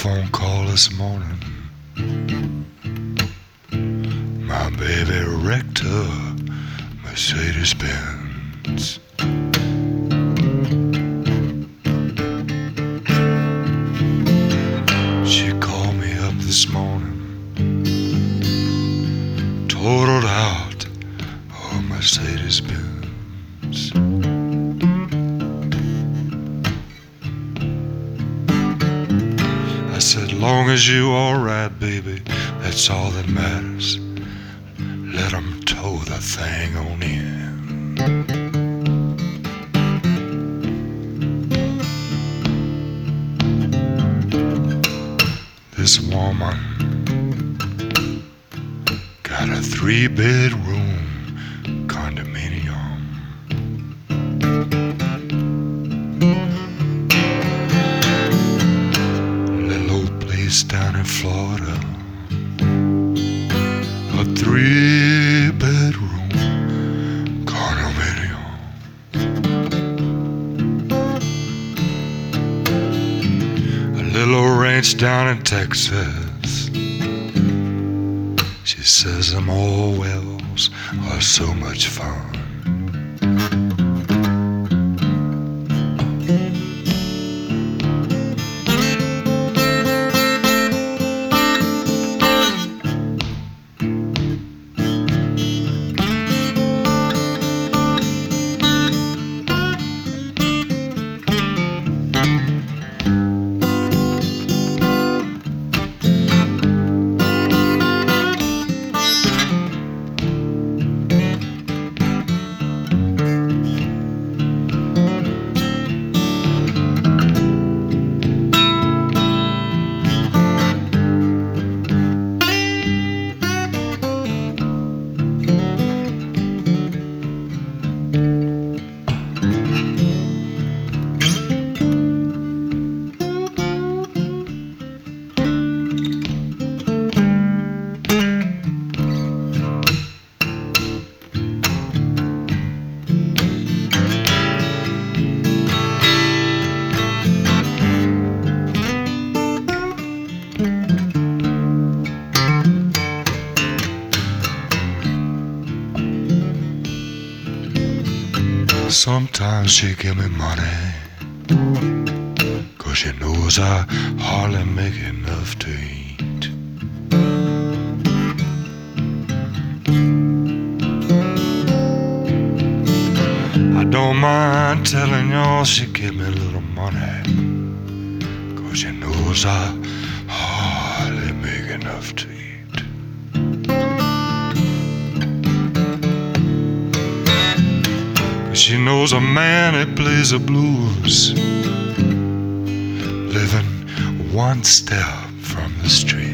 phone call this morning. My baby wrecked her Mercedes-Benz. She called me up this morning, totaled out her Mercedes-Benz. I said, long as you alright, baby, that's all that matters. Let them tow the thing on in. This woman got a 3-bedroom condominium. Little old place down in Florida. A 3-bedroom condominium. A little old ranch down in Texas. She says them oil wells are so much fun. Sometimes she give me money, 'cause she knows I hardly make enough to eat. I don't mind telling y'all she give me a little money, 'cause she knows I hardly make enough to eat. She knows a man that plays the blues, living one step from the street.